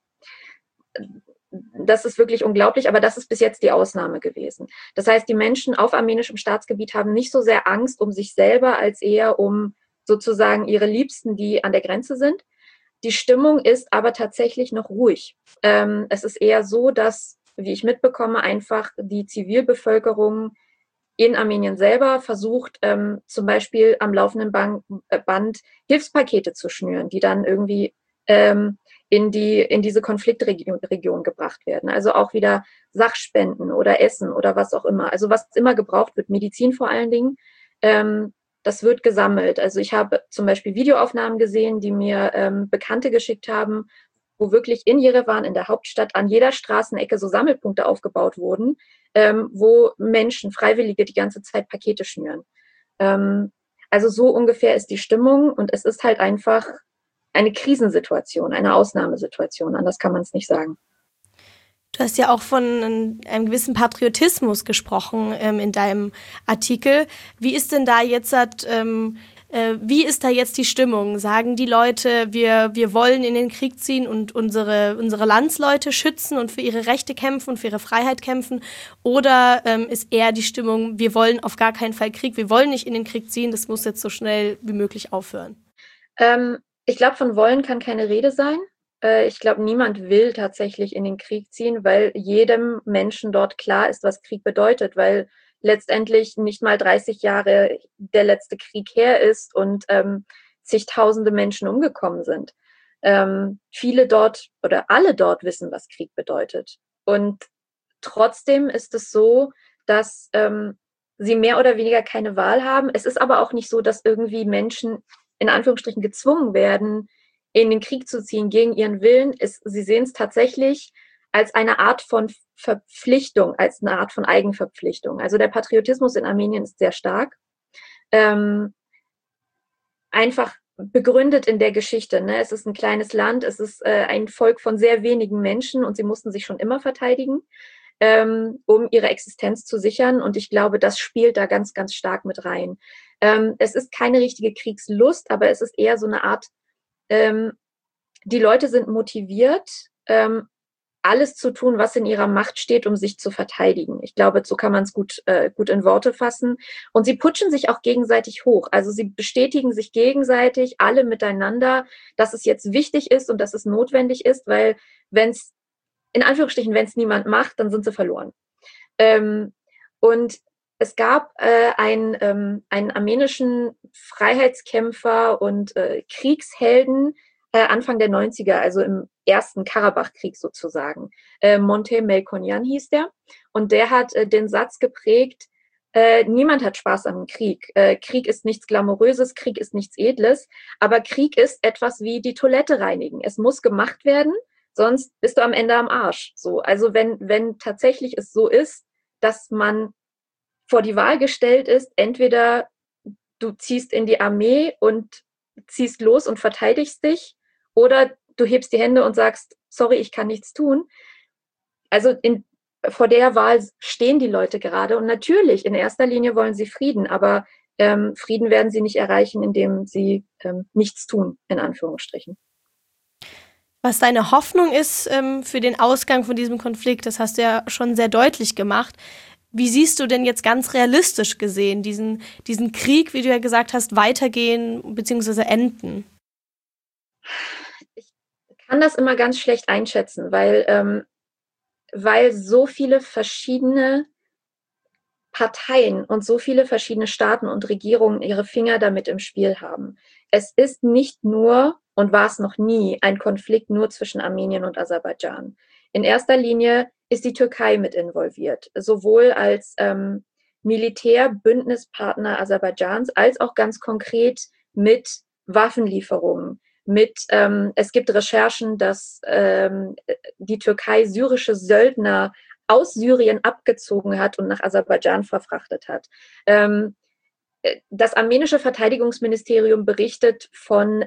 wirklich unglaublich, aber das ist bis jetzt die Ausnahme gewesen. Das heißt, die Menschen auf armenischem Staatsgebiet haben nicht so sehr Angst um sich selber, als eher um sozusagen ihre Liebsten, die an der Grenze sind. Die Stimmung ist aber tatsächlich noch ruhig. Es ist eher so, dass, wie ich mitbekomme, einfach die Zivilbevölkerung in Armenien selber versucht, zum Beispiel am laufenden Band Hilfspakete zu schnüren, die dann irgendwie in diese Konfliktregion gebracht werden. Also auch wieder Sachspenden oder Essen oder was auch immer. Also was immer gebraucht wird, Medizin vor allen Dingen, das wird gesammelt. Also ich habe zum Beispiel Videoaufnahmen gesehen, die mir Bekannte geschickt haben, wo wirklich in Jerewan, in der Hauptstadt, an jeder Straßenecke so Sammelpunkte aufgebaut wurden, wo Menschen, Freiwillige die ganze Zeit Pakete schnüren. Also so ungefähr ist die Stimmung und es ist halt einfach eine Krisensituation, eine Ausnahmesituation. Anders kann man es nicht sagen. Du hast ja auch von einem gewissen Patriotismus gesprochen in deinem Artikel. Wie ist denn da jetzt wie ist da jetzt die Stimmung? Sagen die Leute, wir wollen in den Krieg ziehen und unsere Landsleute schützen und für ihre Rechte kämpfen und für ihre Freiheit kämpfen? Oder ist eher die Stimmung, wir wollen auf gar keinen Fall Krieg, wir wollen nicht in den Krieg ziehen, das muss jetzt so schnell wie möglich aufhören? Ich glaube, von wollen kann keine Rede sein. Ich glaube, niemand will tatsächlich in den Krieg ziehen, weil jedem Menschen dort klar ist, was Krieg bedeutet, weil letztendlich nicht mal 30 Jahre der letzte Krieg her ist und zigtausende Menschen umgekommen sind. Viele dort oder alle dort wissen, was Krieg bedeutet. Und trotzdem ist es so, dass sie mehr oder weniger keine Wahl haben. Es ist aber auch nicht so, dass irgendwie Menschen in Anführungsstrichen gezwungen werden, in den Krieg zu ziehen gegen ihren Willen. Sie sehen es tatsächlich als eine Art von Verpflichtung, als eine Art von Eigenverpflichtung. Also der Patriotismus in Armenien ist sehr stark. Einfach begründet in der Geschichte. Ne? Es ist ein kleines Land, es ist ein Volk von sehr wenigen Menschen und sie mussten sich schon immer verteidigen, um ihre Existenz zu sichern. Und ich glaube, das spielt da ganz, ganz stark mit rein. Es ist keine richtige Kriegslust, aber es ist eher so eine Art, die Leute sind motiviert, alles zu tun, was in ihrer Macht steht, um sich zu verteidigen. Ich glaube, so kann man es gut in Worte fassen. Und sie putschen sich auch gegenseitig hoch. Also sie bestätigen sich gegenseitig, alle miteinander, dass es jetzt wichtig ist und dass es notwendig ist, weil wenn es niemand macht, dann sind sie verloren. Und es gab einen armenischen Freiheitskämpfer und Kriegshelden Anfang der 90er, also im ersten Karabach-Krieg sozusagen. Monte Melkonyan hieß der. Und der hat den Satz geprägt, niemand hat Spaß am Krieg. Krieg ist nichts Glamouröses, Krieg ist nichts Edles, aber Krieg ist etwas wie die Toilette reinigen. Es muss gemacht werden, sonst bist du am Ende am Arsch. So, also wenn tatsächlich es so ist, dass man vor die Wahl gestellt ist, entweder du ziehst in die Armee und ziehst los und verteidigst dich, oder du hebst die Hände und sagst, sorry, ich kann nichts tun. Also vor der Wahl stehen die Leute gerade. Und natürlich, in erster Linie wollen sie Frieden, aber Frieden werden sie nicht erreichen, indem sie nichts tun, in Anführungsstrichen. Was deine Hoffnung ist für den Ausgang von diesem Konflikt, das hast du ja schon sehr deutlich gemacht. Wie siehst du denn jetzt ganz realistisch gesehen diesen Krieg, wie du ja gesagt hast, weitergehen bzw. enden? Ich kann das immer ganz schlecht einschätzen, weil so viele verschiedene Parteien und so viele verschiedene Staaten und Regierungen ihre Finger damit im Spiel haben. Es ist nicht nur und war es noch nie ein Konflikt nur zwischen Armenien und Aserbaidschan. In erster Linie ist die Türkei mit involviert, sowohl als Militärbündnispartner Aserbaidschans als auch ganz konkret mit Waffenlieferungen. Es gibt Recherchen, dass die Türkei syrische Söldner aus Syrien abgezogen hat und nach Aserbaidschan verfrachtet hat. Das armenische Verteidigungsministerium berichtet von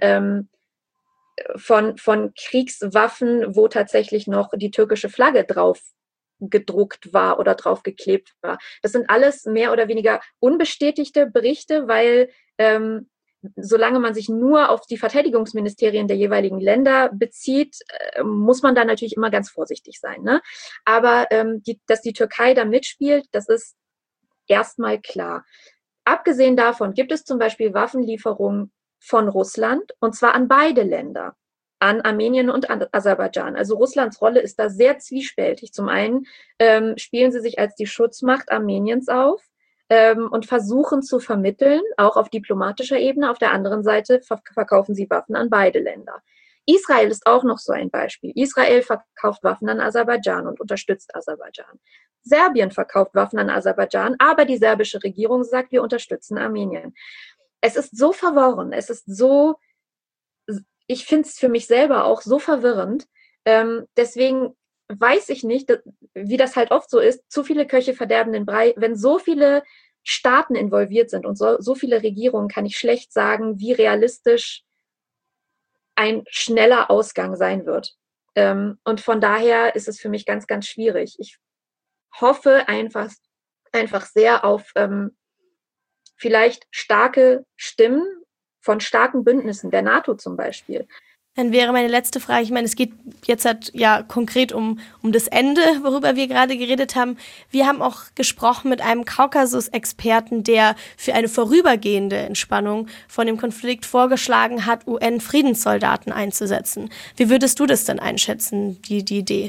Kriegswaffen, wo tatsächlich noch die türkische Flagge drauf gedruckt war oder drauf geklebt war. Das sind alles mehr oder weniger unbestätigte Berichte, weil solange man sich nur auf die Verteidigungsministerien der jeweiligen Länder bezieht, muss man da natürlich immer ganz vorsichtig sein. Ne? Aber dass die Türkei da mitspielt, das ist erstmal klar. Abgesehen davon gibt es zum Beispiel Waffenlieferungen von Russland, und zwar an beide Länder, an Armenien und an Aserbaidschan. Also Russlands Rolle ist da sehr zwiespältig. Zum einen spielen sie sich als die Schutzmacht Armeniens auf, und versuchen zu vermitteln, auch auf diplomatischer Ebene. Auf der anderen Seite verkaufen sie Waffen an beide Länder. Israel ist auch noch so ein Beispiel. Israel verkauft Waffen an Aserbaidschan und unterstützt Aserbaidschan. Serbien verkauft Waffen an Aserbaidschan, aber die serbische Regierung sagt, wir unterstützen Armenien. Es ist so verworren, ich finde es für mich selber auch so verwirrend. Deswegen weiß ich nicht, wie das halt oft so ist, zu viele Köche verderben den Brei. Wenn so viele Staaten involviert sind und so viele Regierungen, kann ich schlecht sagen, wie realistisch ein schneller Ausgang sein wird. Und von daher ist es für mich ganz, ganz schwierig. Ich hoffe einfach sehr auf vielleicht starke Stimmen von starken Bündnissen, der NATO zum Beispiel. Dann wäre meine letzte Frage, ich meine, es geht jetzt halt ja konkret um das Ende, worüber wir gerade geredet haben. Wir haben auch gesprochen mit einem Kaukasus-Experten, der für eine vorübergehende Entspannung von dem Konflikt vorgeschlagen hat, UN-Friedenssoldaten einzusetzen. Wie würdest du das denn einschätzen, die Idee?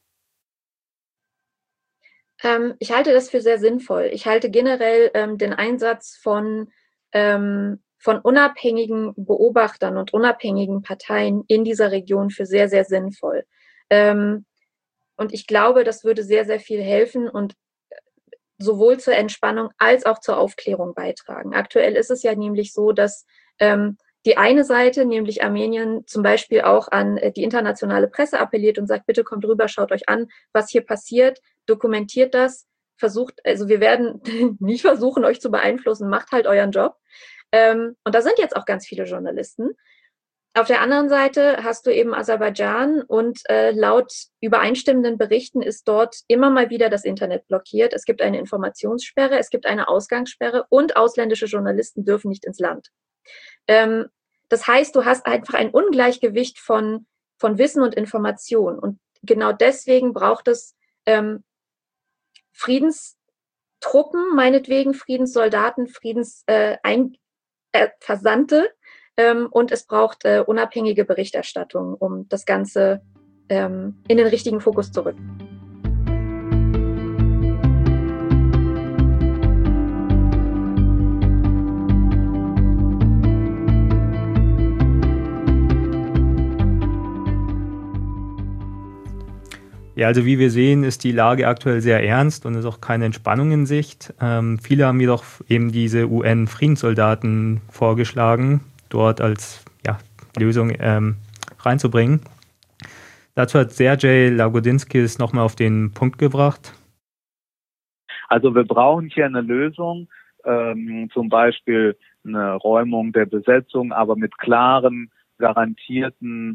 Ich halte das für sehr sinnvoll. Ich halte generell den Einsatz von unabhängigen Beobachtern und unabhängigen Parteien in dieser Region für sehr, sehr sinnvoll. Und ich glaube, das würde sehr, sehr viel helfen und sowohl zur Entspannung als auch zur Aufklärung beitragen. Aktuell ist es ja nämlich so, dass die eine Seite, nämlich Armenien, zum Beispiel auch an die internationale Presse appelliert und sagt, bitte kommt rüber, schaut euch an, was hier passiert, dokumentiert das, wir werden nicht versuchen, euch zu beeinflussen, macht halt euren Job. Und da sind jetzt auch ganz viele Journalisten. Auf der anderen Seite hast du eben Aserbaidschan und laut übereinstimmenden Berichten ist dort immer mal wieder das Internet blockiert. Es gibt eine Informationssperre, es gibt eine Ausgangssperre und ausländische Journalisten dürfen nicht ins Land. Das heißt, du hast einfach ein Ungleichgewicht von Wissen und Information. Und genau deswegen braucht es Friedenstruppen, meinetwegen Friedenssoldaten, Versandte, und es braucht unabhängige Berichterstattung, um das Ganze in den richtigen Fokus zu rücken. Ja, also wie wir sehen, ist die Lage aktuell sehr ernst und ist auch keine Entspannung in Sicht. Viele haben jedoch eben diese UN-Friedenssoldaten vorgeschlagen, dort als Lösung reinzubringen. Dazu hat Sergej Lagodinsky nochmal auf den Punkt gebracht. Also wir brauchen hier eine Lösung, zum Beispiel eine Räumung der Besetzung, aber mit klaren, garantierten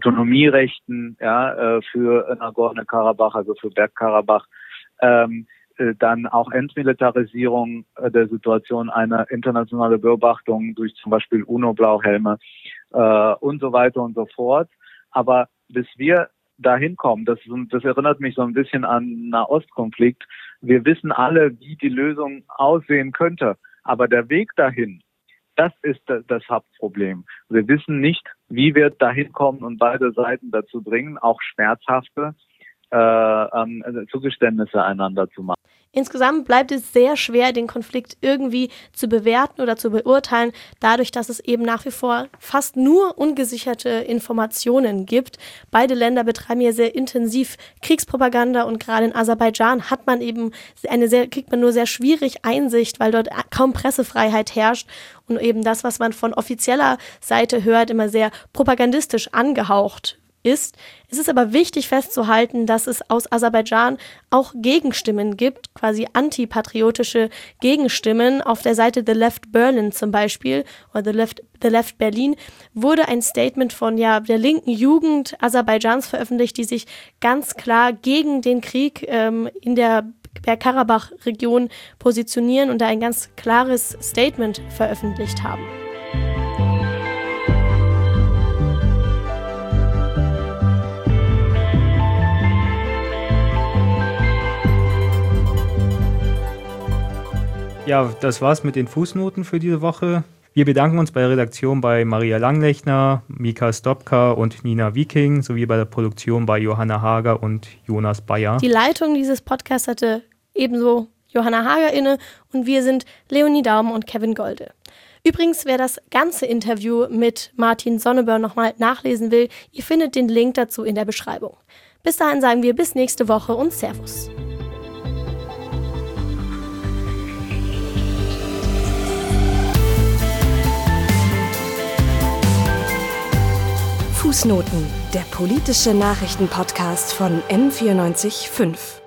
Autonomierechten für Nagorno-Karabach, also für Bergkarabach. dann auch Entmilitarisierung der Situation, eine internationale Beobachtung durch zum Beispiel UNO-Blauhelme und so weiter und so fort. Aber bis wir dahin kommen, das erinnert mich so ein bisschen an Nahostkonflikt. Wir wissen alle, wie die Lösung aussehen könnte, aber der Weg dahin, das ist das Hauptproblem. Wir wissen nicht, wie wir dahin kommen und beide Seiten dazu bringen, auch schmerzhafte Zugeständnisse einander zu machen. Insgesamt bleibt es sehr schwer, den Konflikt irgendwie zu bewerten oder zu beurteilen, dadurch, dass es eben nach wie vor fast nur ungesicherte Informationen gibt. Beide Länder betreiben hier sehr intensiv Kriegspropaganda und gerade in Aserbaidschan kriegt man nur sehr schwierig Einsicht, weil dort kaum Pressefreiheit herrscht und eben das, was man von offizieller Seite hört, immer sehr propagandistisch angehaucht ist. Es ist aber wichtig festzuhalten, dass es aus Aserbaidschan auch Gegenstimmen gibt, quasi antipatriotische Gegenstimmen. Auf der Seite The Left Berlin zum Beispiel oder The Left Berlin wurde ein Statement von der linken Jugend Aserbaidschans veröffentlicht, die sich ganz klar gegen den Krieg in der Bergkarabach-Region positionieren und da ein ganz klares Statement veröffentlicht haben. Ja, das war's mit den Fußnoten für diese Woche. Wir bedanken uns bei der Redaktion bei Maria Langlechner, Mika Stopka und Nina Viking sowie bei der Produktion bei Johanna Hager und Jonas Bayer. Die Leitung dieses Podcasts hatte ebenso Johanna Hager inne und wir sind Leonie Daum und Kevin Golde. Übrigens, wer das ganze Interview mit Martin Sonneborn nochmal nachlesen will, ihr findet den Link dazu in der Beschreibung. Bis dahin sagen wir bis nächste Woche und Servus. Fußnoten, der politische Nachrichtenpodcast von M94.5.